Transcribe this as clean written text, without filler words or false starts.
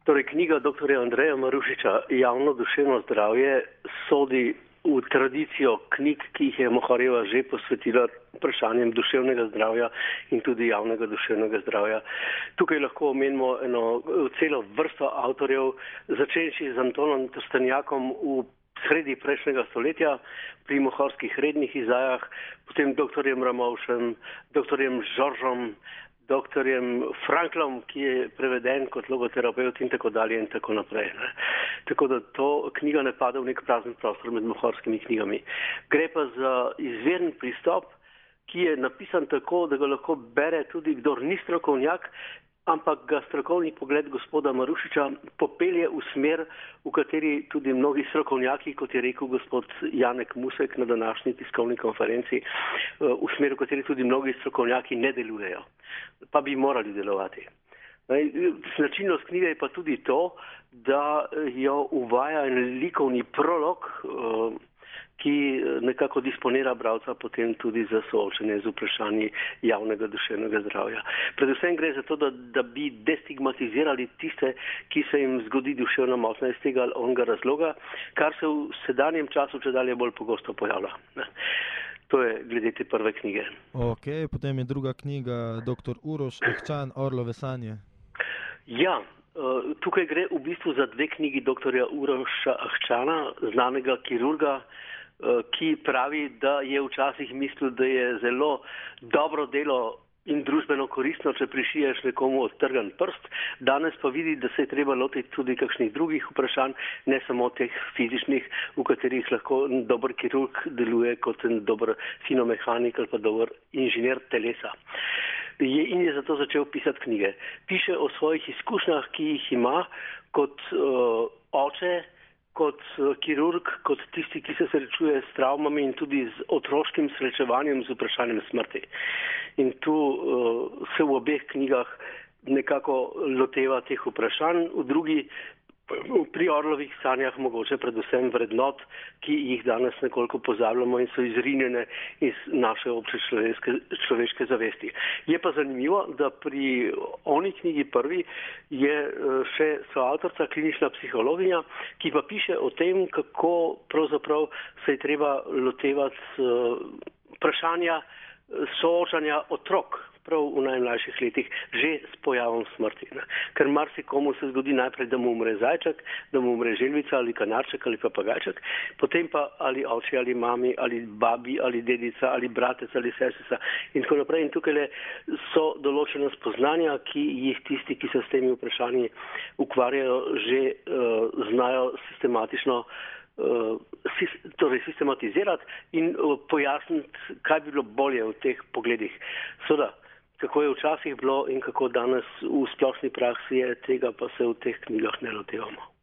Torej, knjiga dr. Andreja Marušiča Javno duševno zdravje sodi v tradicijo knjig, ki jih je Moharjeva že posvetila vprašanjem duševnega zdravja in tudi javnega duševnega zdravja. Tukaj lahko omenimo celo vrsto avtorjev, začenši z Antonom Trstenjakom v sredi prejšnjega stoletja pri mohorskih rednih izdajah, potem dr. Ramovšem, dr. Žoržom, dr. Franklom, ki je preveden kot logoterapeut in tako dalje in tako naprej. Tako da to knjiga ne pada v nek prazen prostor med mohorskimi knjigami. Gre pa za izveren pristop, ki je napisan tako, da ga lahko bere tudi kdor ni strokovnjak, ampak ga strokovni pogled gospoda Marušiča popelje v smer, v kateri tudi mnogi strokovnjaki, kot je rekel gospod Janek Musek na današnji tiskovni konferenci, v smer, v kateri tudi mnogi strokovnjaki ne delujejo, pa bi morali delovati. Značilnost knjige je pa tudi to, da jo uvaja en likovni prolog, ki nekako disponira bralca potem tudi za soočenje z vprašanji javnega duševnega zdravja. Predvsem gre za to, da bi destigmatizirali tiste, ki se jim zgodi duševna motnja iz tega ali onega razloga, kar se v sedanjem času čedalje bolj pogosto pojavlja. To je glede te prve knjige. Ok, potem je druga knjiga dr. Uroš Ahčan, Orlove sanje. Ja, tukaj gre v bistvu za dve knjigi dr. Uroša Ahčana, znanega kirurga, ki pravi, da je včasih mislil, da je zelo dobro delo in družbeno koristno, če prišiješ nekomu odtrgan prst. Danes pa vidi, da se je treba lotiti tudi kakšnih drugih vprašanj, ne samo teh fizičnih, v katerih lahko dober kirurg deluje kot en dober finomehanik ali pa dober inženir telesa. In je zato začel pisati knjige. Piše o svojih izkušnjah, ki jih ima kot oče, kot kirurg, kot tisti, ki se srečuje s travmami in tudi z otroškim srečevanjem z vprašanjem smrti. In tu se v obeh knjigah nekako loteva teh vprašanj, v drugi pri Orlovih sanjah mogoče predvsem vrednot, ki jih danes nekoliko pozabljamo in so izrinjene iz naše obče človeške zavesti. Je pa zanimivo, da pri oni knjigi prvi je še soavtorica klinična psihologinja, ki pa piše o tem, kako pravzaprav se je treba lotevati vprašanja soočanja otrok prav v najmlajših letih, že s pojavom smrti. Ker marsikomu se zgodi najprej, da mu umre zajček, da mu umre želvica ali kanarček ali papagajček, potem pa ali oče ali mami ali babi ali dedica ali bratec ali sestrica in tako naprej. In tukaj so določena spoznanja, ki jih tisti, ki se s temi vprašanji ukvarjajo, že znajo sistematično sistematizirati in pojasniti, kaj bi bilo bolje v teh pogledih. Seveda, kako je včasih bilo in kako danes v splošni praksi je, tega pa se v teh knjigah ne lotevamo.